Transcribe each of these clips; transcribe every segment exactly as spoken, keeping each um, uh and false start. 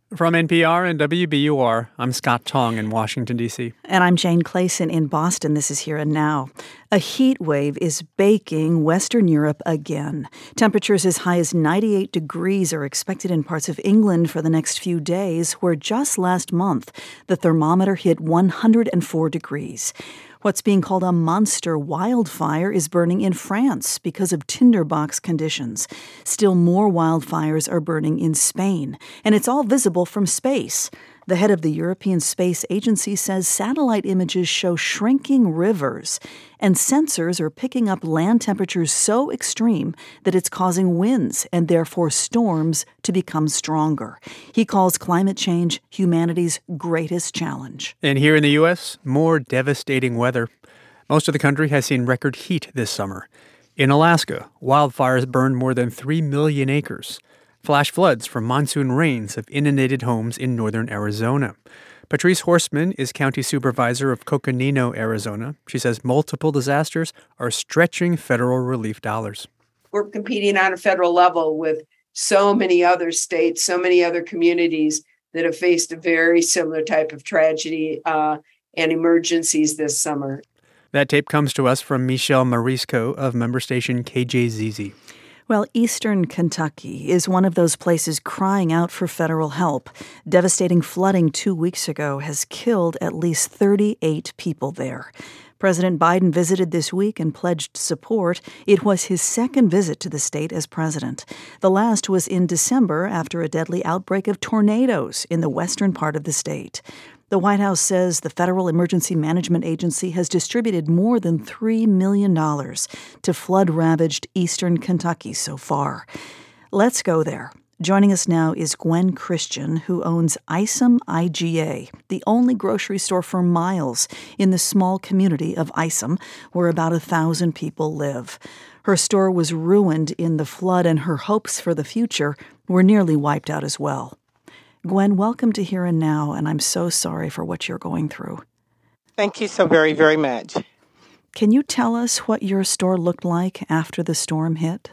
From N P R and W B U R, I'm Scott Tong in Washington, D C. And I'm Jane Clayson in Boston. This is Here and Now. A heat wave is baking Western Europe again. Temperatures as high as ninety-eight degrees are expected in parts of England for the next few days, where just last month the thermometer hit one hundred four degrees. What's being called a monster wildfire is burning in France because of tinderbox conditions. Still more wildfires are burning in Spain, and it's all visible from space. The head of the European Space Agency says satellite images show shrinking rivers, and sensors are picking up land temperatures so extreme that it's causing winds and therefore storms to become stronger. He calls climate change humanity's greatest challenge. And here in the U S, more devastating weather. Most of the country has seen record heat this summer. In Alaska, wildfires burned more than three million acres. Flash floods from monsoon rains have inundated homes in northern Arizona. Patrice Horstman is county supervisor of Coconino, Arizona. She says multiple disasters are stretching federal relief dollars. We're competing on a federal level with so many other states, so many other communities that have faced a very similar type of tragedy uh, and emergencies this summer. That tape comes to us from Michelle Marisco of member station K J Z Z. Well, eastern Kentucky is one of those places crying out for federal help. Devastating flooding two weeks ago has killed at least thirty-eight people there. President Biden visited this week and pledged support. It was his second visit to the state as president. The last was in December after a deadly outbreak of tornadoes in the western part of the state. The White House says the Federal Emergency Management Agency has distributed more than three million dollars to flood-ravaged eastern Kentucky so far. Let's go there. Joining us now is Gwen Christian, who owns Isom I G A, the only grocery store for miles in the small community of Isom, where about a thousand people live. Her store was ruined in the flood, and her hopes for the future were nearly wiped out as well. Gwen, welcome to Here and Now, and I'm so sorry for what you're going through. Thank you so very, very much. Can you tell us what your store looked like after the storm hit?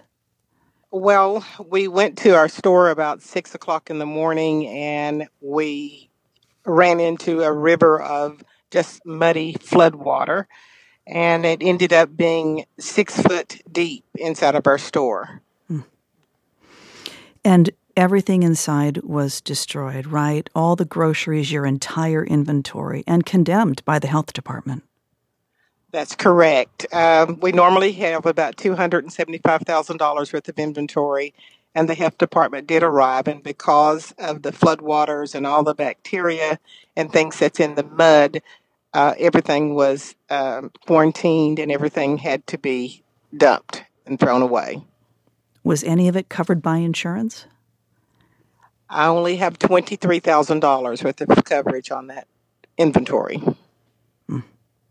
Well, we went to our store about six o'clock in the morning, and we ran into a river of just muddy flood water, and it ended up being six foot deep inside of our store. Hmm. And everything inside was destroyed, right? All the groceries, your entire inventory, and condemned by the health department. That's correct. Um, we normally have about two hundred seventy-five thousand dollars worth of inventory, and the health department did arrive, and because of the floodwaters and all the bacteria and things that's in the mud, uh, everything was um, quarantined and everything had to be dumped and thrown away. Was any of it covered by insurance? I only have twenty-three thousand dollars worth of coverage on that inventory. Mm.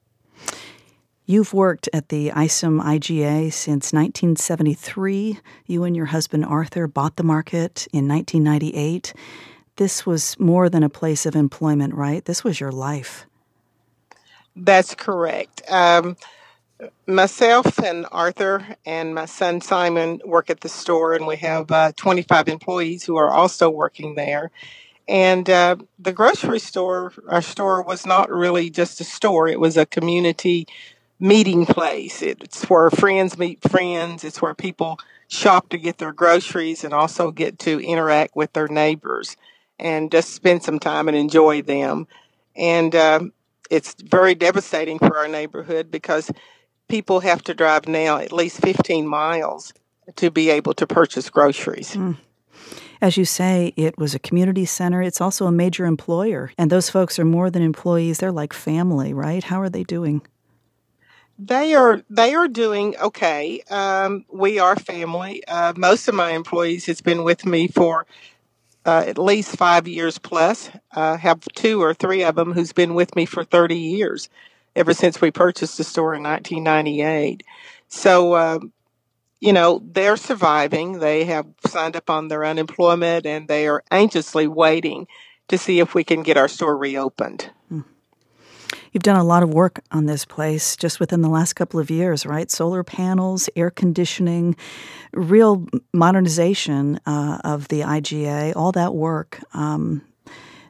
You've worked at the Isom I G A since nineteen seventy-three. You and your husband Arthur bought the market in nineteen ninety-eight. This was more than a place of employment, right? This was your life. That's correct. Um, myself and Arthur and my son Simon work at the store, and we have uh, twenty-five employees who are also working there. And uh, the grocery store, our store, was not really just a store. It was a community meeting place. It's where friends meet friends. It's where people shop to get their groceries and also get to interact with their neighbors and just spend some time and enjoy them. And um, it's very devastating for our neighborhood because people have to drive now at least fifteen miles to be able to purchase groceries. Mm. As you say, it was a community center. It's also a major employer. And those folks are more than employees. They're like family, right? How are they doing? They are they are doing okay. Um, we are family. Uh, most of my employees has been with me for uh, at least five years plus. I uh, have two or three of them who's been with me for thirty years, ever since we purchased the store in nineteen ninety-eight. So, um, you know, they're surviving. They have signed up on their unemployment, and they are anxiously waiting to see if we can get our store reopened. Mm. You've done a lot of work on this place just within the last couple of years, right? Solar panels, air conditioning, real modernization uh, of the I G A, all that work. Um,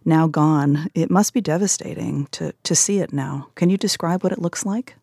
now gone. It must be devastating to, to see it now. Can you describe what it looks like?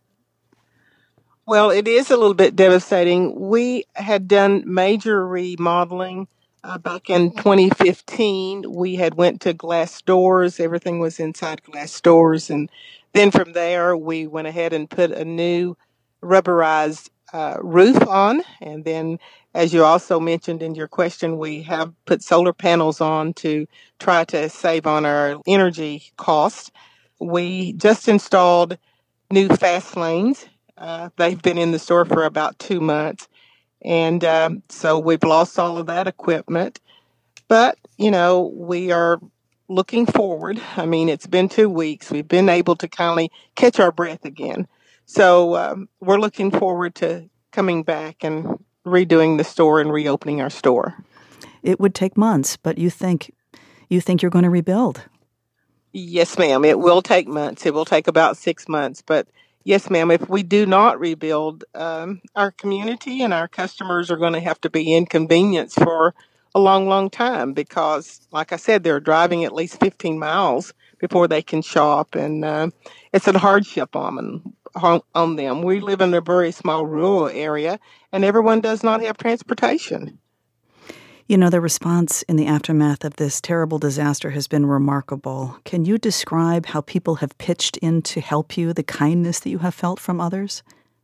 Well, it is a little bit devastating. We had done major remodeling uh, back in twenty fifteen. We had went to glass doors. Everything was inside glass doors. And then from there, we went ahead and put a new rubberized uh, roof on. And then, as you also mentioned in your question, we have put solar panels on to try to save on our energy costs. We just installed new fast lanes. Uh, they've been in the store for about two months. And um, so we've lost all of that equipment. But, you know, we are looking forward. I mean, it's been two weeks. We've been able to kind of catch our breath again. So um, we're looking forward to coming back and redoing the store and reopening our store. It would take months, but you think you think you're going to rebuild? Yes, ma'am. It will take months. It will take about six months. But yes, ma'am, if we do not rebuild, um, our community and our customers are going to have to be inconvenienced for a long, long time because, like I said, they're driving at least fifteen miles before they can shop. And uh, it's a hardship on them. On them. We live in a very small rural area, and everyone does not have transportation. You know, the response in the aftermath of this terrible disaster has been remarkable. Can you describe how people have pitched in to help you, the kindness that you have felt from others?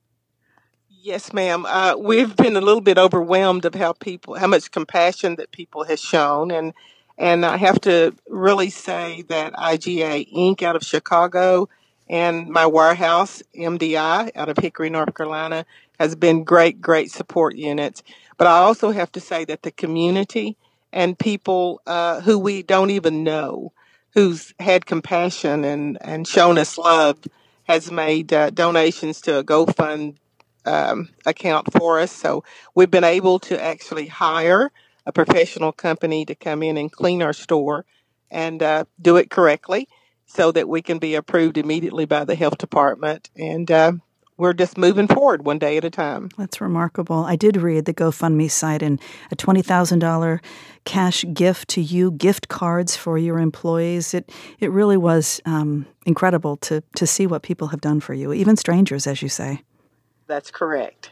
Yes, ma'am. Uh, we've been a little bit overwhelmed of how people, how much compassion that people have shown, and and I have to really say that I G A Incorporated out of Chicago and my warehouse M D I out of Hickory, North Carolina, has been great, great support units. But I also have to say that the community and people uh, who we don't even know, who's had compassion and and shown us love, has made uh, donations to a GoFund um, account for us. So we've been able to actually hire a professional company to come in and clean our store and uh, do it correctly so that we can be approved immediately by the health department. And uh, we're just moving forward one day at a time. That's remarkable. I did read the GoFundMe site and a twenty thousand dollars cash gift to you, gift cards for your employees. It it really was um, incredible to to see what people have done for you, even strangers, as you say. That's correct.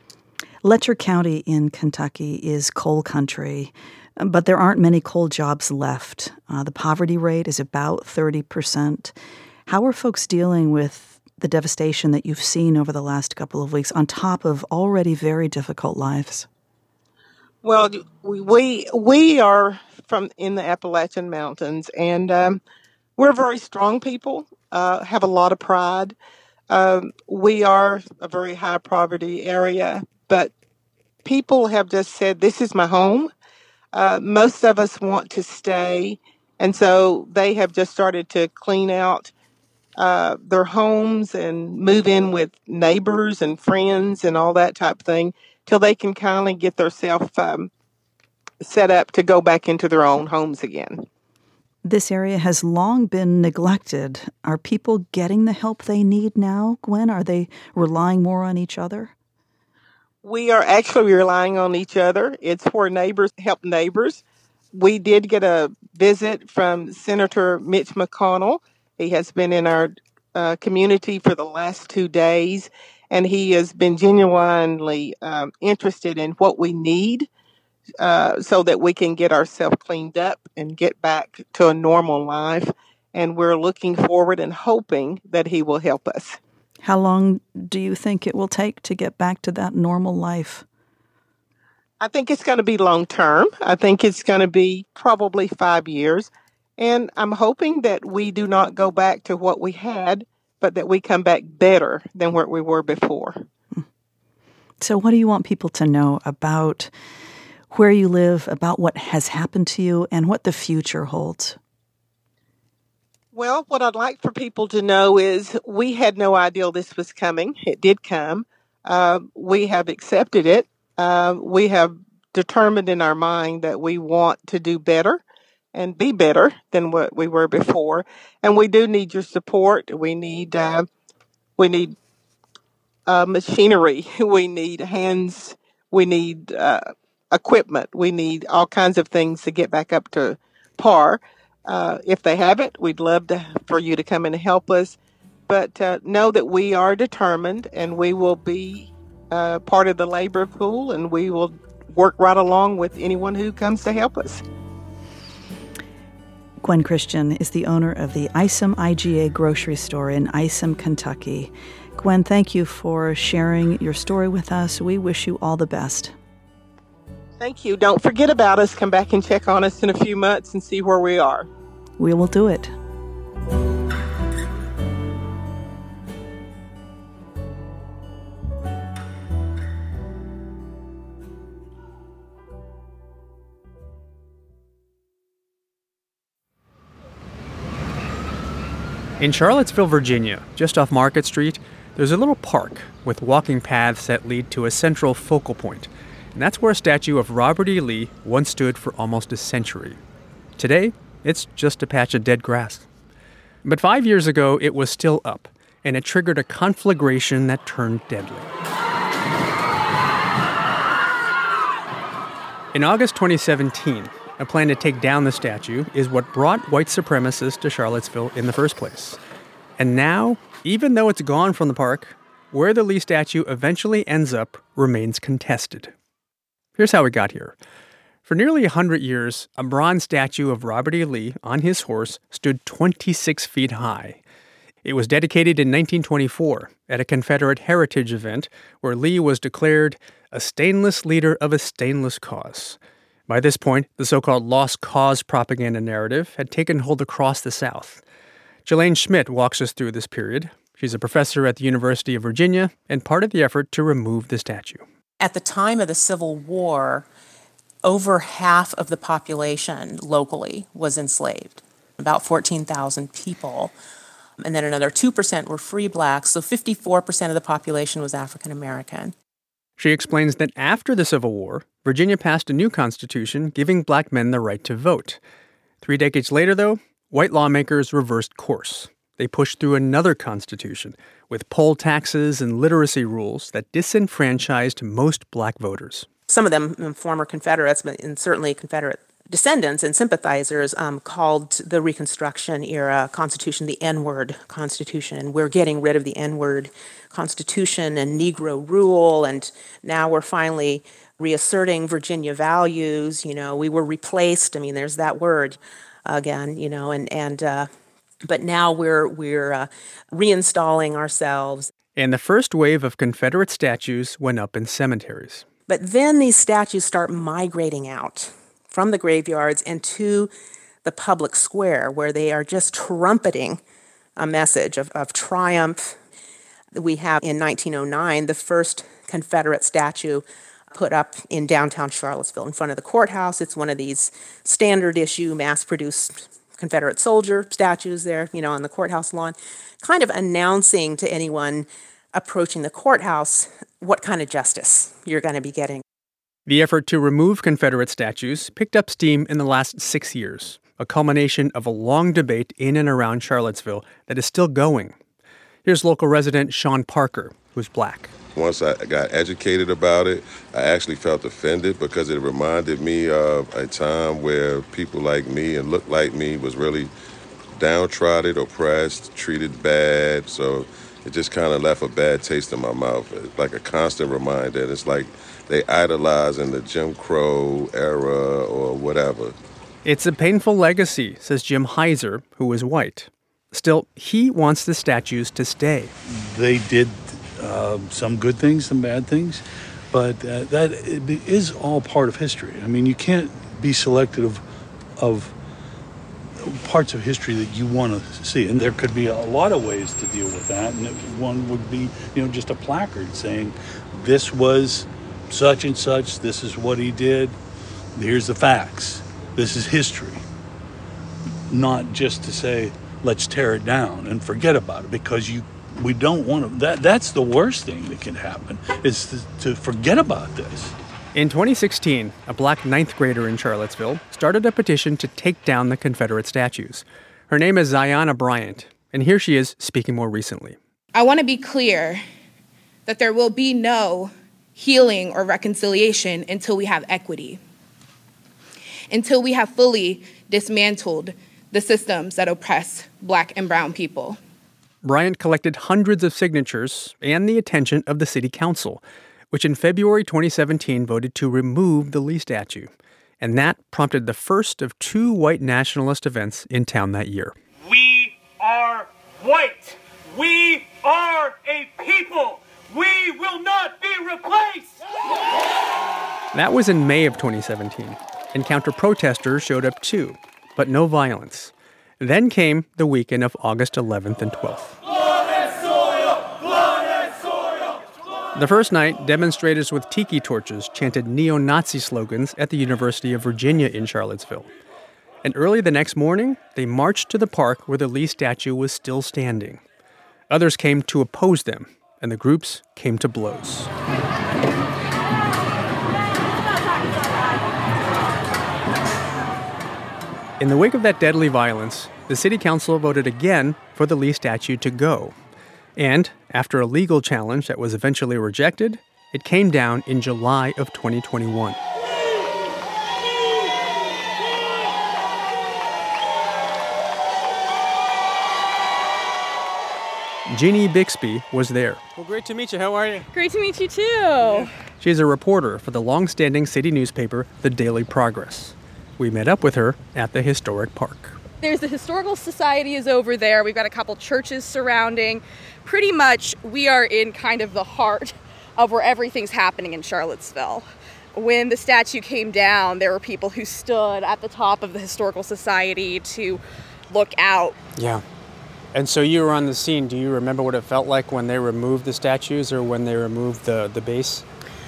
Letcher County in Kentucky is coal country, but there aren't many coal jobs left. Uh, the poverty rate is about thirty percent. How are folks dealing with the devastation that you've seen over the last couple of weeks on top of already very difficult lives? Well, we we are from in the Appalachian Mountains, and um, we're very strong people, uh, have a lot of pride. Um, we are a very high poverty area, but people have just said, this is my home. Uh, most of us want to stay, and so they have just started to clean out uh, their homes and move in with neighbors and friends and all that type of thing till they can kind of get themselves um, set up to go back into their own homes again. This area has long been neglected. Are people getting the help they need now, Gwen? Are they relying more on each other? We are actually relying on each other. It's for neighbors help neighbors. We did get a visit from Senator Mitch McConnell. He has been in our uh, community for the last two days, and he has been genuinely um, interested in what we need uh, so that we can get ourselves cleaned up and get back to a normal life. And we're looking forward and hoping that he will help us. How long do you think it will take to get back to that normal life? I think it's going to be long term. I think it's going to be probably five years. And I'm hoping that we do not go back to what we had, but that we come back better than what we were before. So what do you want people to know about where you live, about what has happened to you, and what the future holds? Well, what I'd like for people to know is we had no idea this was coming. It did come. Uh, we have accepted it. Uh, we have determined in our mind that we want to do better and be better than what we were before. And we do need your support. We need uh, we need uh, machinery. We need hands. We need uh, equipment. We need all kinds of things to get back up to par. Uh, if they haven't, we'd love to, for you to come in and help us. But uh, know that we are determined, and we will be uh, part of the labor pool, and we will work right along with anyone who comes to help us. Gwen Christian is the owner of the Isom I G A grocery store in Isom, Kentucky. Gwen, thank you for sharing your story with us. We wish you all the best. Thank you. Don't forget about us. Come back and check on us in a few months and see where we are. We will do it. In Charlottesville, Virginia, just off Market Street, there's a little park with walking paths that lead to a central focal point. And that's where a statue of Robert E. Lee once stood for almost a century. Today, it's just a patch of dead grass. But five years ago, it was still up, and it triggered a conflagration that turned deadly. In August twenty seventeen, a plan to take down the statue is what brought white supremacists to Charlottesville in the first place. And now, even though it's gone from the park, where the Lee statue eventually ends up remains contested. Here's how it got here. For nearly one hundred years, a bronze statue of Robert E. Lee on his horse stood twenty-six feet high. It was dedicated in nineteen twenty-four at a Confederate heritage event where Lee was declared a stainless leader of a stainless cause. By this point, the so-called lost cause propaganda narrative had taken hold across the South. Jelaine Schmidt walks us through this period. She's a professor at the University of Virginia and part of the effort to remove the statue. At the time of the Civil War, over half of the population locally was enslaved, about fourteen thousand people. And then another two percent were free blacks, so fifty-four percent of the population was African American. She explains that after the Civil War, Virginia passed a new constitution giving black men the right to vote. Three decades later, though, white lawmakers reversed course. They pushed through another constitution with poll taxes and literacy rules that disenfranchised most black voters. Some of them former Confederates, but and certainly Confederate descendants and sympathizers um, called the Reconstruction era Constitution the N-word Constitution. And we're getting rid of the N-word Constitution and Negro rule, and now we're finally reasserting Virginia values. You know, we were replaced. I mean, there's that word again, you know, and, and uh, but now we're, we're uh, reinstalling ourselves. And the first wave of Confederate statues went up in cemeteries. But then these statues start migrating out from the graveyards and to the public square, where they are just trumpeting a message of, of triumph. We have in nineteen oh nine the first Confederate statue put up in downtown Charlottesville in front of the courthouse. It's one of these standard issue, mass-produced Confederate soldier statues there, you know, on the courthouse lawn, kind of announcing to anyone approaching the courthouse what kind of justice you're going to be getting. The effort to remove Confederate statues picked up steam in the last six years, a culmination of a long debate in and around Charlottesville that is still going. Here's local resident Sean Parker, who's black. Once I got educated about it, I actually felt offended because it reminded me of a time where people like me and looked like me was really downtrodden, oppressed, treated bad. So it just kind of left a bad taste in my mouth, like a constant reminder. It's like they idolize in the Jim Crow era or whatever. It's a painful legacy, says Jim Heiser, who is white. Still, he wants the statues to stay. They did uh, some good things, some bad things, but uh, that is all part of history. I mean, you can't be selective of, of parts of history that you want to see, and there could be a lot of ways to deal with that. And one would be, you know, just a placard saying, "This was such and such. This is what he did. Here's the facts. This is history." Not just to say, let's tear it down and forget about it, because you we don't want to. That that's the worst thing that can happen, is to, to forget about this. In twenty sixteen, a black ninth grader in Charlottesville started a petition to take down the Confederate statues. Her name is Ziana Bryant, and here she is speaking more recently. I want to be clear that there will be no healing or reconciliation until we have equity, until we have fully dismantled the systems that oppress Black and brown people. Bryant collected hundreds of signatures and the attention of the city council, which in February twenty seventeen voted to remove the Lee statue. And that prompted the first of two white nationalist events in town that year. We are white. We are a people. We will not be replaced. That was in May of twenty seventeen, and counter-protesters showed up too, but no violence. Then came the weekend of August eleventh and twelfth. Blood and soil! Blood and soil! The first night, demonstrators with tiki torches chanted neo-Nazi slogans at the University of Virginia in Charlottesville. And early the next morning, they marched to the park where the Lee statue was still standing. Others came to oppose them, and the groups came to blows. In the wake of that deadly violence, the city council voted again for the Lee statue to go. And after a legal challenge that was eventually rejected, it came down in July of twenty twenty-one. Jeannie Bixby was there. Well, great to meet you. How are you? Great to meet you, too. Yeah. She's a reporter for the long-standing city newspaper, The Daily Progress. We met up with her at the historic park. There's the Historical Society is over there. We've got a couple churches surrounding. Pretty much, we are in kind of the heart of where everything's happening in Charlottesville. When the statue came down, there were people who stood at the top of the Historical Society to look out. Yeah. And so you were on the scene. Do you remember what it felt like when they removed the statues or when they removed the, the base?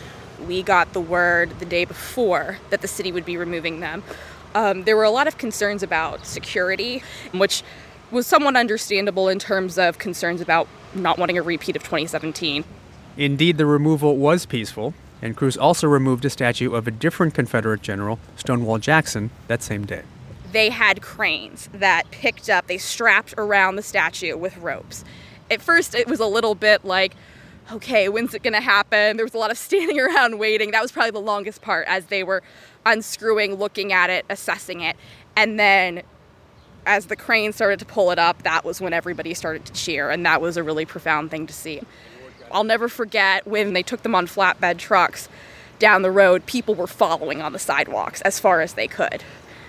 We got the word the day before that the city would be removing them. Um, there were a lot of concerns about security, which was somewhat understandable in terms of concerns about not wanting a repeat of twenty seventeen. Indeed, the removal was peaceful, and crews also removed a statue of a different Confederate general, Stonewall Jackson, that same day. They had cranes that picked up, they strapped around the statue with ropes. At first, it was a little bit like, okay, when's it going to happen? There was a lot of standing around waiting. That was probably the longest part as they were unscrewing, looking at it, assessing it. And then as the crane started to pull it up, that was when everybody started to cheer. And that was a really profound thing to see. I'll never forget when they took them on flatbed trucks down the road, people were following on the sidewalks as far as they could.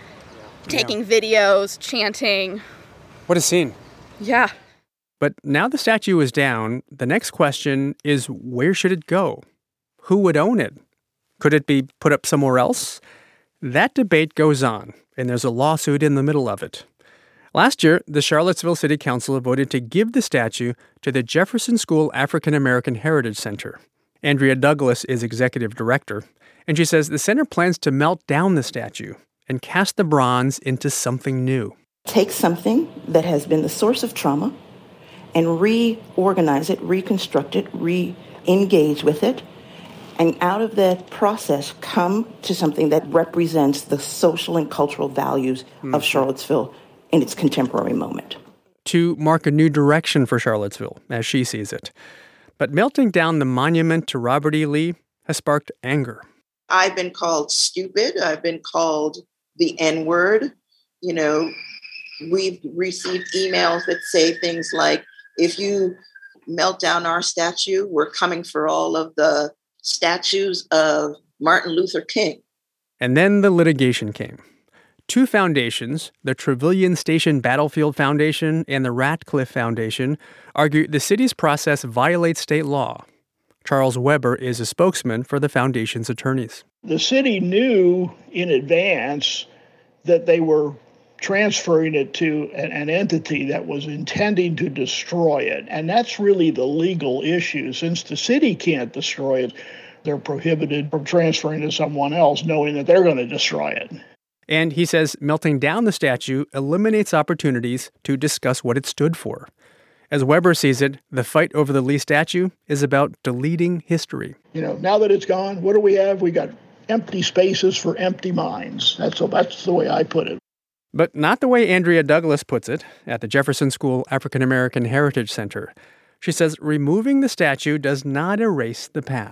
Taking yeah. videos, chanting. What a scene. Yeah. But now the statue is down, the next question is, where should it go? Who would own it? Could it be put up somewhere else? That debate goes on, and there's a lawsuit in the middle of it. Last year, the Charlottesville City Council voted to give the statue to the Jefferson School African American Heritage Center. Andrea Douglas is executive director, and she says the center plans to melt down the statue and cast the bronze into something new. Take something that has been the source of trauma and reorganize it, reconstruct it, re-engage with it, and out of that process come to something that represents the social and cultural values mm-hmm. of Charlottesville in its contemporary moment. To mark a new direction for Charlottesville, as she sees it. But melting down the monument to Robert E. Lee has sparked anger. I've been called stupid. I've been called the N-word. You know, we've received emails that say things like, if you melt down our statue, we're coming for all of the statues of Martin Luther King. And then the litigation came. Two foundations, the Trevilian Station Battlefield Foundation and the Ratcliffe Foundation, argue the city's process violates state law. Charles Weber is a spokesman for the foundation's attorneys. The city knew in advance that they were transferring it to an, an entity that was intending to destroy it. And that's really the legal issue. Since the city can't destroy it, they're prohibited from transferring to someone else, knowing that they're going to destroy it. And he says melting down the statue eliminates opportunities to discuss what it stood for. As Weber sees it, the fight over the Lee statue is about deleting history. You know, now that it's gone, what do we have? We got empty spaces for empty minds. That's, that's the way I put it. But not the way Andrea Douglas puts it at the Jefferson School African American Heritage Center. She says removing the statue does not erase the past.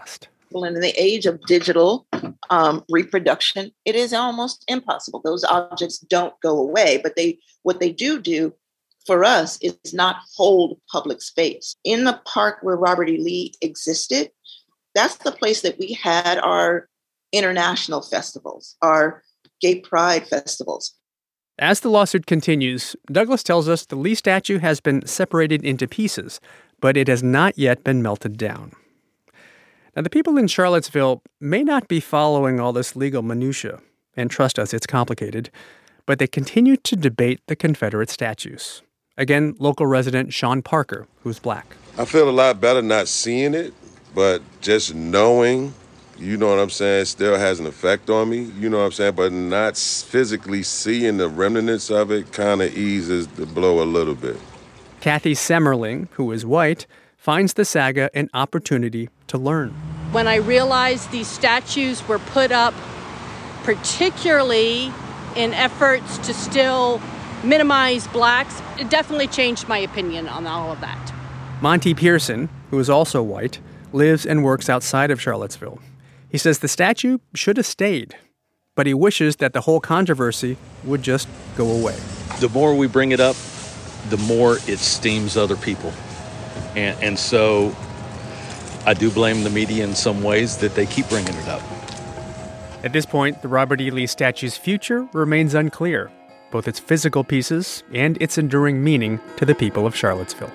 And in the age of digital um, reproduction, it is almost impossible. Those objects don't go away, but they what they do do for us is not hold public space. In the park where Robert E. Lee existed, that's the place that we had our international festivals, our gay pride festivals. As the lawsuit continues, Douglas tells us the Lee statue has been separated into pieces, but it has not yet been melted down. Now, the people in Charlottesville may not be following all this legal minutia, and trust us, it's complicated, but they continue to debate the Confederate statues. Again, local resident Sean Parker, who's black. I feel a lot better not seeing it, but just knowing, you know what I'm saying, still has an effect on me, you know what I'm saying, but not physically seeing the remnants of it kind of eases the blow a little bit. Kathy Semmerling, who is white, finds the saga an opportunity to learn. When I realized these statues were put up particularly in efforts to still minimize blacks, it definitely changed my opinion on all of that. Monty Pearson, who is also white, lives and works outside of Charlottesville. He says the statue should have stayed, but he wishes that the whole controversy would just go away. The more we bring it up, the more it steams other people. And, and so I do blame the media in some ways that they keep bringing it up. At this point, the Robert E. Lee statue's future remains unclear, both its physical pieces and its enduring meaning to the people of Charlottesville.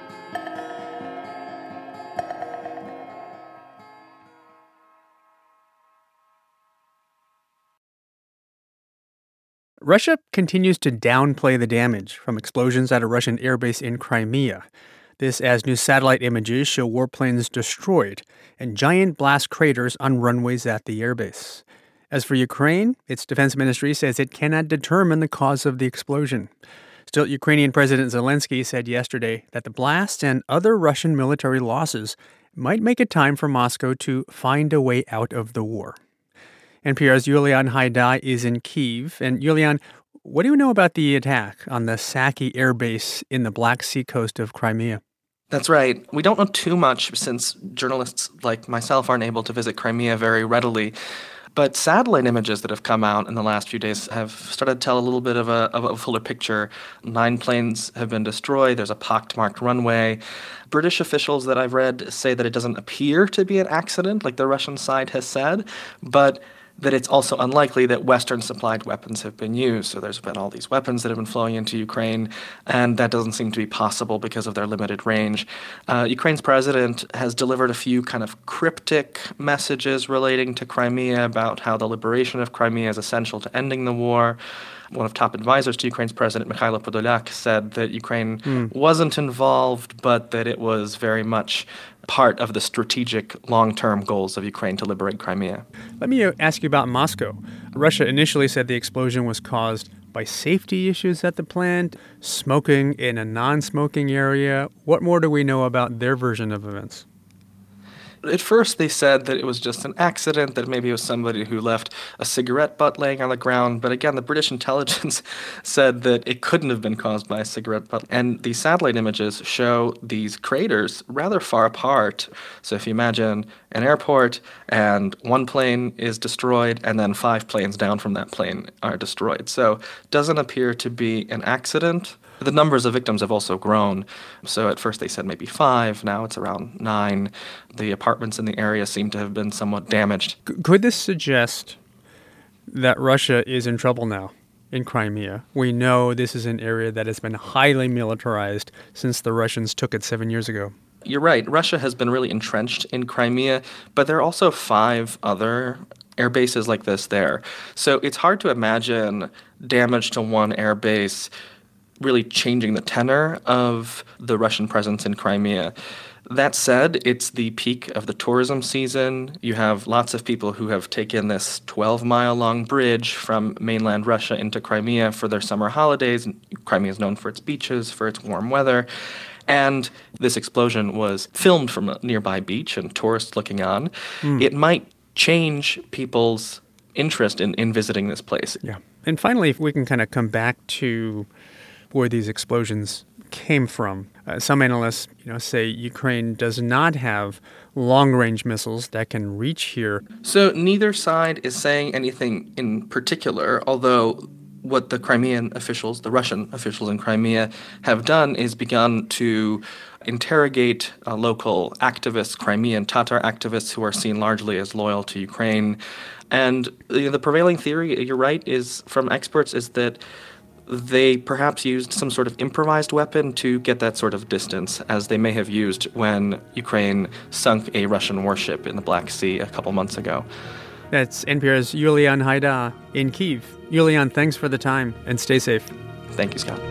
Russia continues to downplay the damage from explosions at a Russian airbase in Crimea. This as new satellite images show warplanes destroyed and giant blast craters on runways at the airbase. As for Ukraine, its defense ministry says it cannot determine the cause of the explosion. Still, Ukrainian President Zelensky said yesterday that the blast and other Russian military losses might make it time for Moscow to find a way out of the war. N P R's Yulian Haidai is in Kyiv. And Yulian, what do you know about the attack on the Saki Air Base in the Black Sea coast of Crimea? That's right. We don't know too much since journalists like myself aren't able to visit Crimea very readily. But satellite images that have come out in the last few days have started to tell a little bit of a, of a fuller picture. Nine planes have been destroyed. There's a pockmarked runway. British officials that I've read say that it doesn't appear to be an accident, like the Russian side has said, but that it's also unlikely that Western-supplied weapons have been used. So there's been all these weapons that have been flowing into Ukraine, and that doesn't seem to be possible because of their limited range. Uh, Ukraine's president has delivered a few kind of cryptic messages relating to Crimea about how the liberation of Crimea is essential to ending the war. One of top advisors to Ukraine's president, Mikhailo Podolyak, said that Ukraine mm. wasn't involved, but that it was very much part of the strategic long-term goals of Ukraine to liberate Crimea. Let me ask you about Moscow. Russia initially said the explosion was caused by safety issues at the plant, smoking in a non-smoking area. What more do we know about their version of events? At first, they said that it was just an accident, that maybe it was somebody who left a cigarette butt laying on the ground. But again, the British intelligence said that it couldn't have been caused by a cigarette butt. And the satellite images show these craters rather far apart. So if you imagine an airport and one plane is destroyed and then five planes down from that plane are destroyed. So it doesn't appear to be an accident. The numbers of victims have also grown. So at first they said maybe five, now it's around nine. The apartments in the area seem to have been somewhat damaged. Could this suggest that Russia is in trouble now in Crimea? We know this is an area that has been highly militarized since the Russians took it seven years ago. You're right. Russia has been really entrenched in Crimea, but there are also five other air bases like this there. So it's hard to imagine damage to one air base really changing the tenor of the Russian presence in Crimea. That said, it's the peak of the tourism season. You have lots of people who have taken this twelve-mile-long bridge from mainland Russia into Crimea for their summer holidays. Crimea is known for its beaches, for its warm weather. And this explosion was filmed from a nearby beach and tourists looking on. Mm. It might change people's interest in, in visiting this place. Yeah. And finally, if we can kind of come back to where these explosions came from. Uh, some analysts, you know, say Ukraine does not have long-range missiles that can reach here. So neither side is saying anything in particular, although what the Crimean officials, the Russian officials in Crimea, have done is begun to interrogate uh, local activists, Crimean Tatar activists who are seen largely as loyal to Ukraine. And you know, the prevailing theory, you're right, is from experts is that they perhaps used some sort of improvised weapon to get that sort of distance, as they may have used when Ukraine sunk a Russian warship in the Black Sea a couple months ago. That's N P R's Yulian Haida in Kyiv. Yulian, thanks for the time, and stay safe. Thank you, Scott.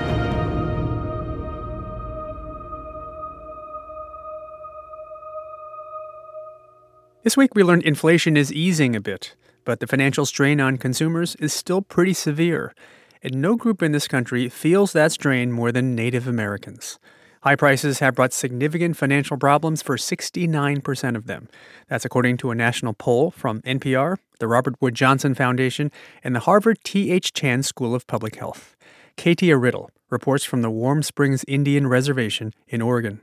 This week we learned inflation is easing a bit, but the financial strain on consumers is still pretty severe. And no group in this country feels that strain more than Native Americans. High prices have brought significant financial problems for sixty-nine percent of them. That's according to a national poll from N P R, the Robert Wood Johnson Foundation, and the Harvard T H Chan School of Public Health. Katia Riddle reports from the Warm Springs Indian Reservation in Oregon.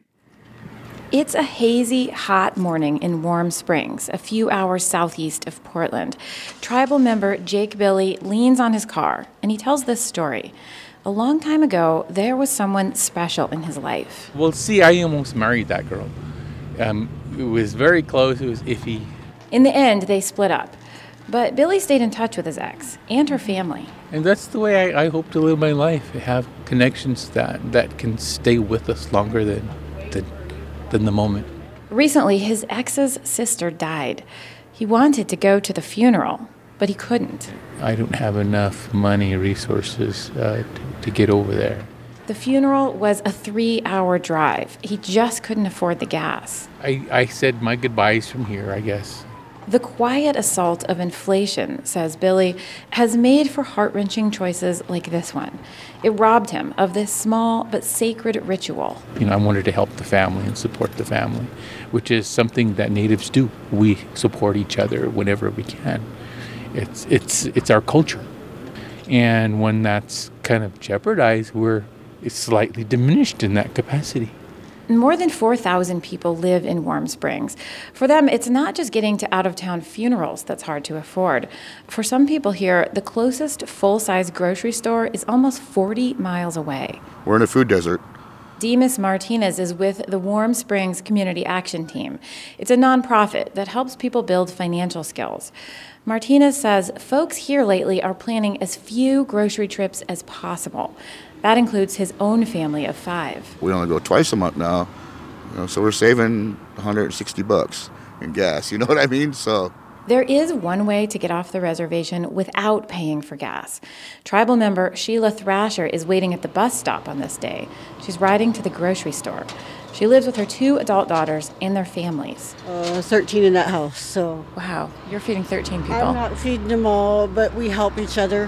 It's a hazy, hot morning in Warm Springs, a few hours southeast of Portland. Tribal member Jake Billy leans on his car, and he tells this story. A long time ago, there was someone special in his life. Well, see, I almost married that girl. Um, it was very close. It was iffy. In the end, they split up. But Billy stayed in touch with his ex and her family. And that's the way I, I hope to live my life, have connections that, that can stay with us longer than, than, than the moment. Recently, his ex's sister died. He wanted to go to the funeral, but he couldn't. I don't have enough money, resources uh, to, to get over there. The funeral was a three-hour drive. He just couldn't afford the gas. I, I said my goodbyes from here, I guess. The quiet assault of inflation, says Billy, has made for heart-wrenching choices like this one. It robbed him of this small but sacred ritual. You know, I wanted to help the family and support the family, which is something that Natives do. We support each other whenever we can. It's it's it's our culture. And when that's kind of jeopardized, we're it's slightly diminished in that capacity. More than four thousand people live in Warm Springs. For them, it's not just getting to out-of-town funerals that's hard to afford. For some people here, the closest full-size grocery store is almost forty miles away. We're in a food desert. Demas Martinez is with the Warm Springs Community Action Team. It's a nonprofit that helps people build financial skills. Martinez says folks here lately are planning as few grocery trips as possible. That includes his own family of five. We only go twice a month now, you know, so we're saving one hundred sixty bucks in gas. You know what I mean? So there is one way to get off the reservation without paying for gas. Tribal member Sheila Thrasher is waiting at the bus stop on this day. She's riding to the grocery store. She lives with her two adult daughters and their families. Uh, thirteen in that house, so. Wow, you're feeding thirteen people. I'm not feeding them all, but we help each other.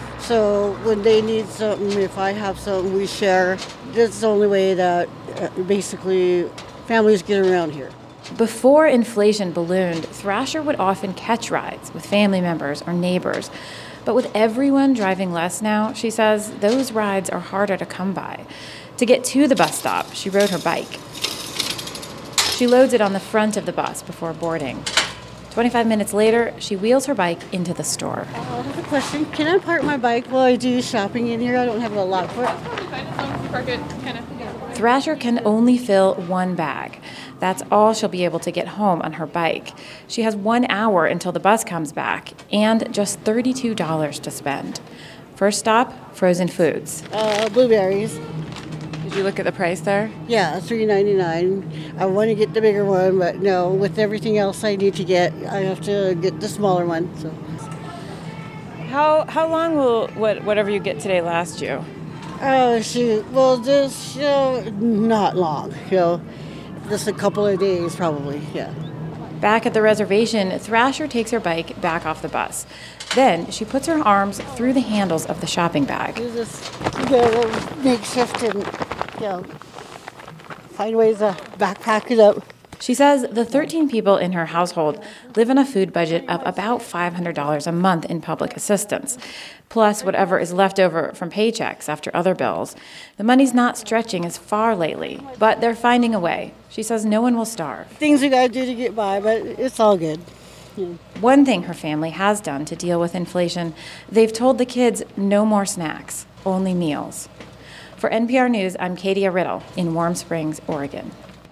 So when they need something, if I have something, we share. That's the only way that uh, basically families get around here. Before inflation ballooned, Thrasher would often catch rides with family members or neighbors. But with everyone driving less now, she says those rides are harder to come by. To get to the bus stop, she rode her bike. She loads it on the front of the bus before boarding. twenty-five minutes later, she wheels her bike into the store. I have a question. Can I park my bike while I do shopping in here? I don't have a lot for it. Thrasher can only fill one bag. That's all she'll be able to get home on her bike. She has one hour until the bus comes back and just thirty-two dollars to spend. First stop, frozen foods. Uh, blueberries. Did you look at the price there? Yeah, three ninety-nine. I want to get the bigger one, but no, with everything else I need to get, I have to get the smaller one. So. How how long will what whatever you get today last you? Oh, shoot. Well, just, you know, not long, you know. Just a couple of days, probably, yeah. Back at the reservation, Thrasher takes her bike back off the bus. Then she puts her arms through the handles of the shopping bag. You just get a little makeshift and, you know, find ways to backpack it up. She says the thirteen people in her household live on a food budget of about five hundred dollars a month in public assistance, plus whatever is left over from paychecks after other bills. The money's not stretching as far lately, but they're finding a way. She says no one will starve. Things we gotta do to get by, but it's all good. Yeah. One thing her family has done to deal with inflation, they've told the kids no more snacks, only meals. For N P R News, I'm Katia Riddle in Warm Springs, Oregon.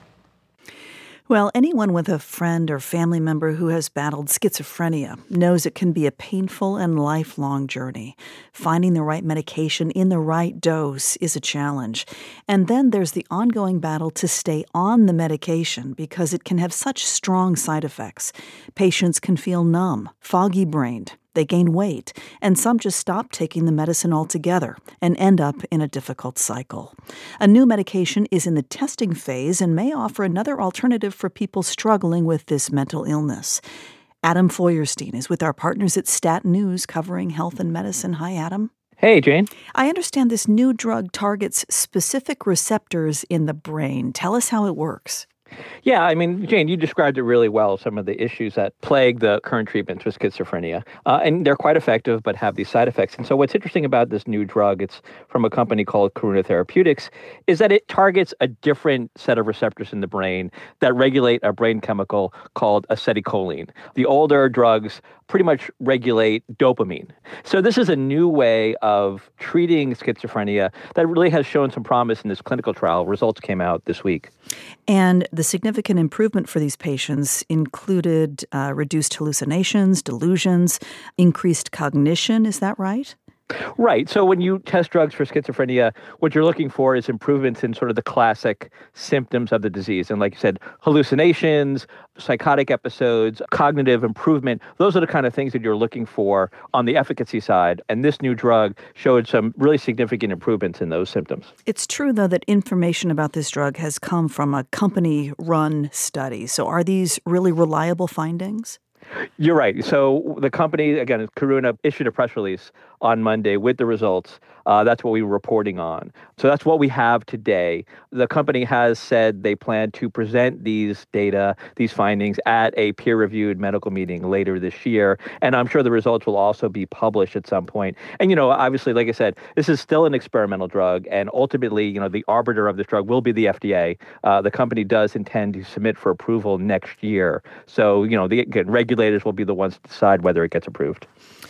Well, anyone with a friend or family member who has battled schizophrenia knows it can be a painful and lifelong journey. Finding the right medication in the right dose is a challenge. And then there's the ongoing battle to stay on the medication because it can have such strong side effects. Patients can feel numb, foggy-brained. They gain weight, and some just stop taking the medicine altogether and end up in a difficult cycle. A new medication is in the testing phase and may offer another alternative for people struggling with this mental illness. Adam Feuerstein is with our partners at Stat News covering health and medicine. Hi, Adam. Hey, Jane. I understand this new drug targets specific receptors in the brain. Tell us how it works. Yeah, I mean, Jane, you described it really well, some of the issues that plague the current treatments for schizophrenia. Uh, and they're quite effective, but have these side effects. And so what's interesting about this new drug, it's from a company called Karuna Therapeutics, is that it targets a different set of receptors in the brain that regulate a brain chemical called acetylcholine. The older drugs pretty much regulate dopamine. So this is a new way of treating schizophrenia that really has shown some promise in this clinical trial. Results came out this week. And the significant improvement for these patients included uh, reduced hallucinations, delusions, increased cognition. Is that right? Right. So when you test drugs for schizophrenia, what you're looking for is improvements in sort of the classic symptoms of the disease. And like you said, hallucinations, psychotic episodes, cognitive improvement, those are the kind of things that you're looking for on the efficacy side. And this new drug showed some really significant improvements in those symptoms. It's true, though, that information about this drug has come from a company-run study. So are these really reliable findings? You're right. So the company, again, Karuna, issued a press release on Monday with the results. Uh, that's what we were reporting on. So that's what we have today. The company has said they plan to present these data, these findings, at a peer-reviewed medical meeting later this year. And I'm sure the results will also be published at some point. And, you know, obviously, like I said, this is still an experimental drug. And ultimately, you know, the arbiter of this drug will be the F D A. Uh, the company does intend to submit for approval next year. So, you know, the again, regulators will be the ones to decide whether it gets approved.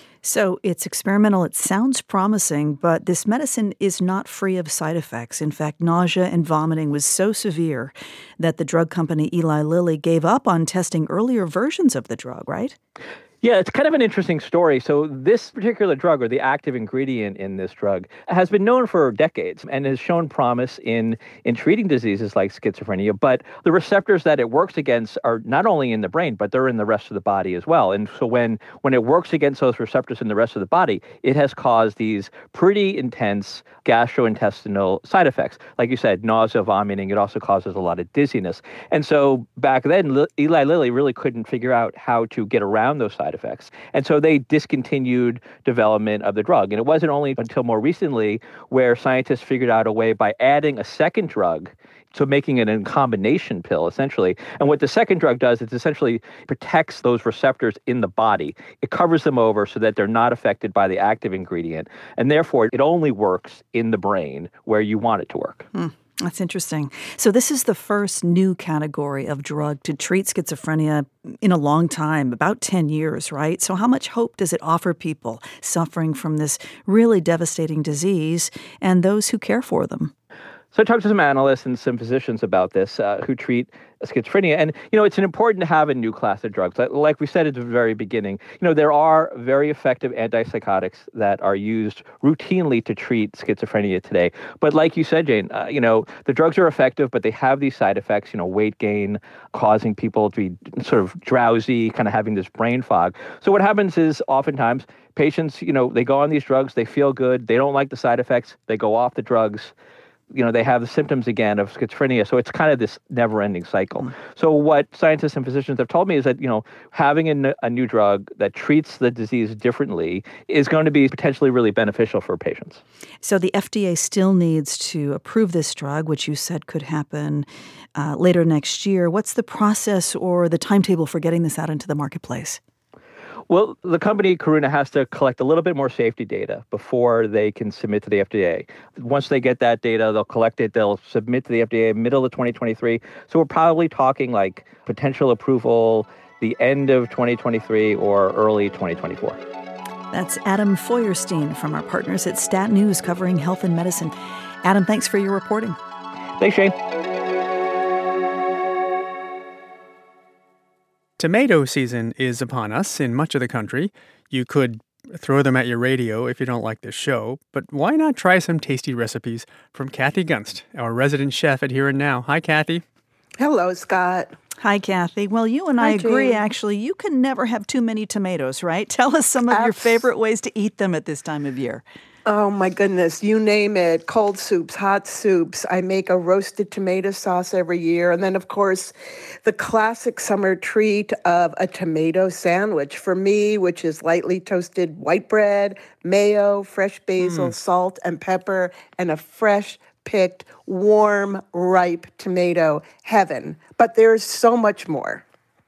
So it's experimental. It sounds promising, but this medicine is not free of side effects. In fact, nausea and vomiting was so severe that the drug company Eli Lilly gave up on testing earlier versions of the drug, right? Yeah, it's kind of an interesting story. So this particular drug, or the active ingredient in this drug, has been known for decades and has shown promise in, in treating diseases like schizophrenia. But the receptors that it works against are not only in the brain, but they're in the rest of the body as well. And so when, when it works against those receptors in the rest of the body, it has caused these pretty intense gastrointestinal side effects. Like you said, nausea, vomiting. It also causes a lot of dizziness. And so back then, Eli Lilly really couldn't figure out how to get around those side effects. And so they discontinued development of the drug. And it wasn't only until more recently where scientists figured out a way by adding a second drug, so making it a combination pill, essentially. And what the second drug does is essentially protects those receptors in the body. It covers them over so that they're not affected by the active ingredient. And therefore, it only works in the brain where you want it to work. Hmm. That's interesting. So this is the first new category of drug to treat schizophrenia in a long time, about ten years, right? So how much hope does it offer people suffering from this really devastating disease and those who care for them? So I talked to some analysts and some physicians about this uh, who treat schizophrenia. And, you know, it's important to have a new class of drugs. Like we said at the very beginning, you know, there are very effective antipsychotics that are used routinely to treat schizophrenia today. But like you said, Jane, uh, you know, the drugs are effective, but they have these side effects, you know, weight gain, causing people to be sort of drowsy, kind of having this brain fog. So what happens is oftentimes patients, you know, they go on these drugs, they feel good, they don't like the side effects, they go off the drugs. you know, they have the symptoms again of schizophrenia. So it's kind of this never-ending cycle. Mm. So what scientists and physicians have told me is that, you know, having a, a new drug that treats the disease differently is going to be potentially really beneficial for patients. So the F D A still needs to approve this drug, which you said could happen uh, later next year. What's the process or the timetable for getting this out into the marketplace? Well, the company, Karuna, has to collect a little bit more safety data before they can submit to the F D A. Once they get that data, they'll collect it, they'll submit to the F D A middle of twenty twenty-three. So we're probably talking like potential approval the end of twenty twenty-three or early twenty twenty-four. That's Adam Feuerstein from our partners at Stat News covering health and medicine. Adam, thanks for your reporting. Thanks, Shane. Tomato season is upon us in much of the country. You could throw them at your radio if you don't like this show, but why not try some tasty recipes from Kathy Gunst, our resident chef at Here and Now. Hi, Kathy. Hello, Scott. Hi, Kathy. Well, you and Hi, I agree, Jane. Actually. You can never have too many tomatoes, right? Tell us some of Abs- your favorite ways to eat them at this time of year. Oh, my goodness. You name it. Cold soups, hot soups. I make a roasted tomato sauce every year. And then, of course, the classic summer treat of a tomato sandwich for me, which is lightly toasted white bread, mayo, fresh basil, mm. salt, and pepper, and a fresh picked, warm, ripe tomato. Heaven. But there's so much more.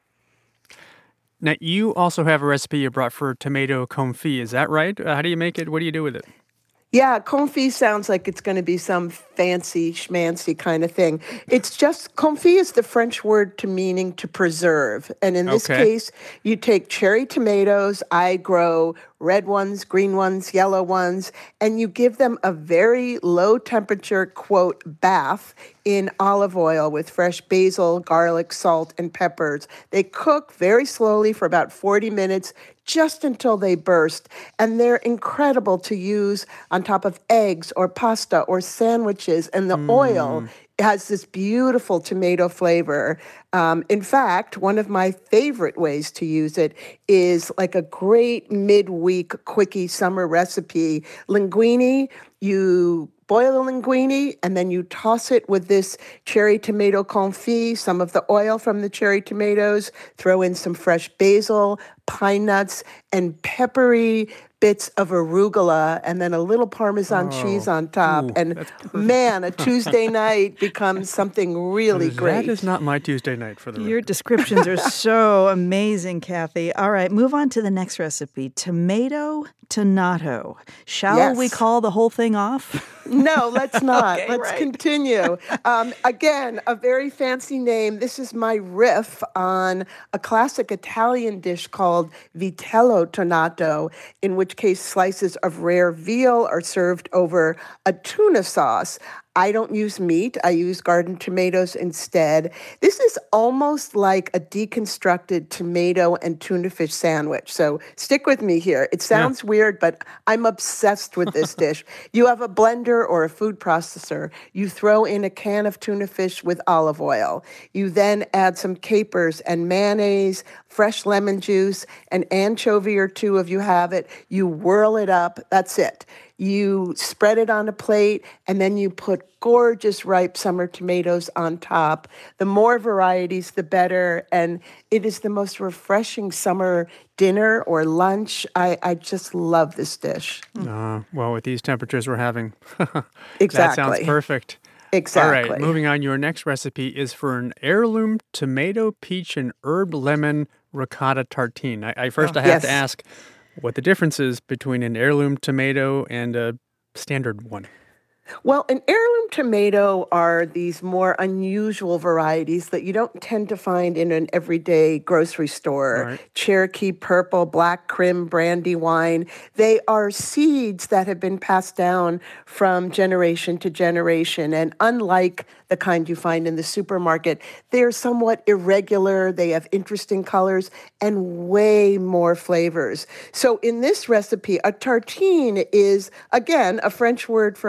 Now, you also have a recipe you brought for tomato confit. Is that right? Uh, how do you make it? What do you do with it? Yeah, confit sounds like it's going to be some fancy schmancy kind of thing. It's just, confit is the French word to meaning to preserve. And in this okay. case, you take cherry tomatoes. I grow red ones, green ones, yellow ones, and you give them a very low temperature, quote, bath in olive oil with fresh basil, garlic, salt, and peppers. They cook very slowly for about forty minutes, just until they burst. And they're incredible to use on top of eggs or pasta or sandwiches. And the mm. oil has this beautiful tomato flavor. Um, in fact, one of my favorite ways to use it is like a great midweek quickie summer recipe. Linguine, you boil the linguine, and then you toss it with this cherry tomato confit, some of the oil from the cherry tomatoes, throw in some fresh basil, pine nuts, and peppery bits of arugula, and then a little Parmesan oh, cheese on top. Ooh, and man, a Tuesday night becomes something really that great. That is not my Tuesday night for the Your record. descriptions are so amazing, Kathy. All right, move on to the next recipe. Tomato tonato. Shall yes. we call the whole thing off? No, let's not. okay, let's right. continue. Um, again, a very fancy name. This is my riff on a classic Italian dish called vitello tonato, in which case slices of rare veal are served over a tuna sauce. I don't use meat. I use garden tomatoes instead. This is almost like a deconstructed tomato and tuna fish sandwich. So stick with me here. It sounds yeah. weird, but I'm obsessed with this dish. You have a blender or a food processor. You throw in a can of tuna fish with olive oil. You then add some capers and mayonnaise, fresh lemon juice, an anchovy or two if you have it. You whirl it up. That's it. You spread it on a plate, and then you put gorgeous ripe summer tomatoes on top. The more varieties, the better. And it is the most refreshing summer dinner or lunch. I, I just love this dish. Uh, well, with these temperatures we're having, exactly. that sounds perfect. Exactly. All right, moving on. Your next recipe is for an heirloom tomato, peach, and herb lemon ricotta tartine. I, I first oh, I have yes. to ask what the difference is between an heirloom tomato and a standard one. Well, an heirloom tomato are these more unusual varieties that you don't tend to find in an everyday grocery store. Right. Cherokee purple, black crim, brandywine. They are seeds that have been passed down from generation to generation. And unlike the kind you find in the supermarket, they're somewhat irregular. They have interesting colors and way more flavors. So in this recipe, a tartine is, again, a French word for an open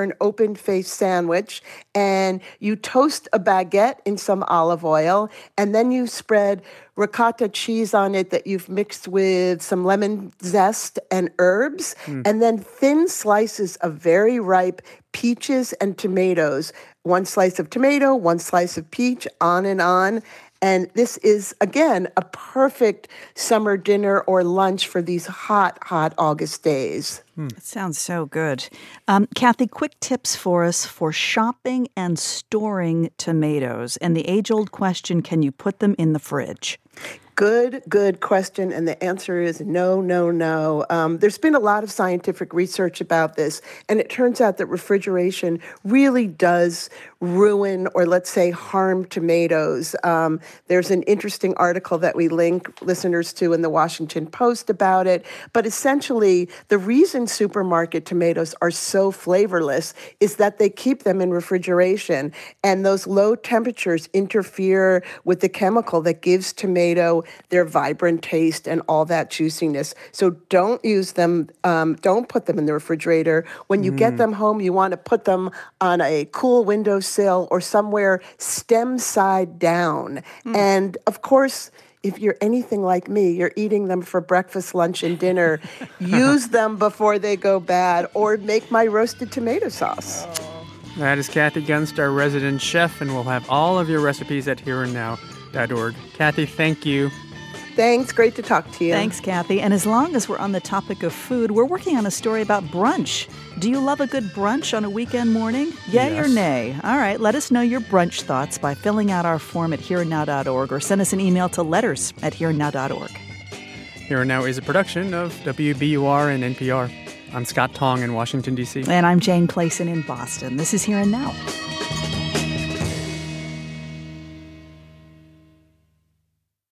open-faced sandwich, and you toast a baguette in some olive oil, and then you spread ricotta cheese on it that you've mixed with some lemon zest and herbs, mm. and then thin slices of very ripe peaches and tomatoes. One slice of tomato, one slice of peach, on and on. And this is, again, a perfect summer dinner or lunch for these hot, hot August days. It sounds so good. Um, Kathy, quick tips for us for shopping and storing tomatoes. And the age-old question, can you put them in the fridge? Good, good question. And the answer is no, no, no. Um, there's been a lot of scientific research about this, and it turns out that refrigeration really does ruin or, let's say, harm tomatoes. Um, there's an interesting article that we link listeners to in the Washington Post about it. But essentially, the reason supermarket tomatoes are so flavorless is that they keep them in refrigeration, and those low temperatures interfere with the chemical that gives tomato their vibrant taste and all that juiciness. So don't use them, um, don't put them in the refrigerator. When you mm. get them home, you want to put them on a cool windowsill or somewhere stem side down. Mm. And of course, if you're anything like me, you're eating them for breakfast, lunch, and dinner. Use them before they go bad, or make my roasted tomato sauce. Oh. That is Kathy Gunst, our resident chef, and we'll have all of your recipes at here and now dot org. Kathy, thank you. Thanks. Great to talk to you. Thanks, Kathy. And as long as we're on the topic of food, we're working on a story about brunch. Do you love a good brunch on a weekend morning? Yay yes. or nay? All right, let us know your brunch thoughts by filling out our form at here and now dot org or send us an email to letters at here and now dot org. Here and Now is a production of W B U R and N P R. I'm Scott Tong in Washington, D C. And I'm Jane Clayson in Boston. This is Here and Now.